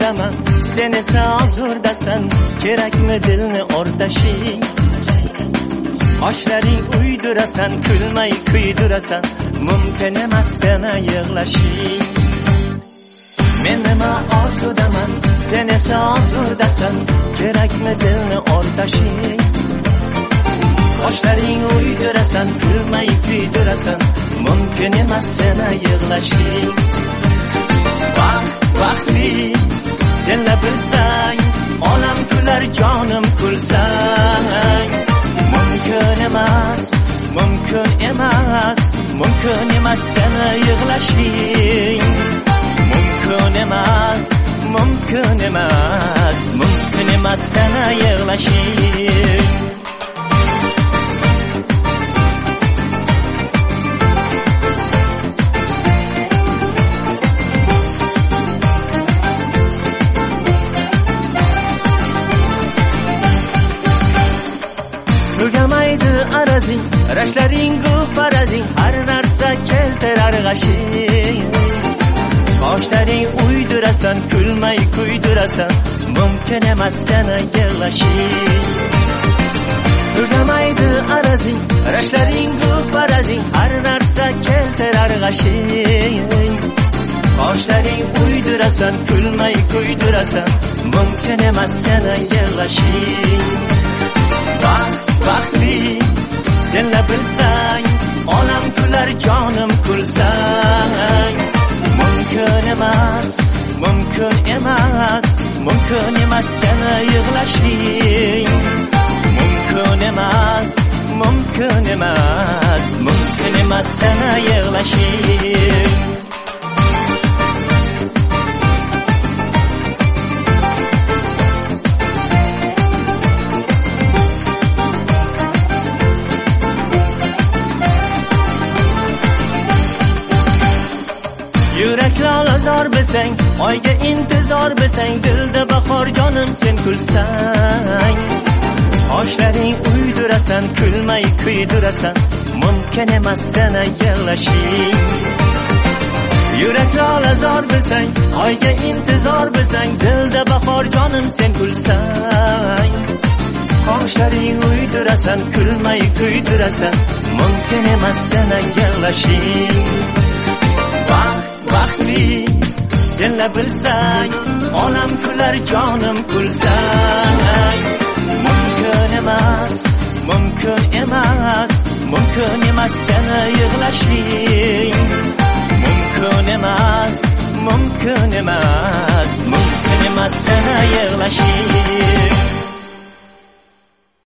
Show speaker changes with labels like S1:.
S1: orzudaman, sen esa hozirdasan. Kerakmi dilni o'rtashing? Oshlaring uydurasan, kulmay kuydurasan. Mumkin emas seni yig'lashing. Men nima orzudaman, sen esa hozirdasan. Kerakmi dilni o'rtashing? Oshlaring uydurasan, kulmay kuydurasan. Mumkin emas seni yig'lashing. Vaqtli senla bilsang, olam kular, jonim kulsang. Mumkin emas, mumkin emas, mumkin emas seni yig'lashing. Mumkin emas, mumkin emas, mumkin emas seni yig'lashing. Tugamaydi arazing, rashlaring farazing, har narsa keltirar g'ashing. Qoshlaring uydurasan, kulmay kuydurasan. Mumkin emas seni yig'lashing. Tugamaydi arazing, rashlaring farazing, har narsa keltirar g'ashing. Qoshlaring uydurasan, kulmay kuydurasan. Mumkin emas seni yig'lashing. Vaqtli senla bilsang, olam kular, jonim kulsang. Mumkin emas, mumkin emas, mumkin emas seni yig'lashing. Mumkin emas, mumkin emas, mumkin emas seni yig'lashing. Yuraklar azor bilsang, oyga intizor bilsang, dilda bahor jonim sen kulsang. Oshlaring uydurasan, kulmay kuydurasan. Mumkin emas seni yig'lashing. Yuraklar azor bilsang, oyga intizor bilsang, dilda bahor jonim sen kulsang. Oshlaring uydurasan, kulmay kuydurasan. Mumkin emas seni yig'lashing. Vaqtli senla bilsang, olam kular, jonim kulsang. Mumkin emas, mumkin emas, mumkin emas seni yig'lashing. Mumkin emas, mumkin emas, mumkin emas seni yig'lashing.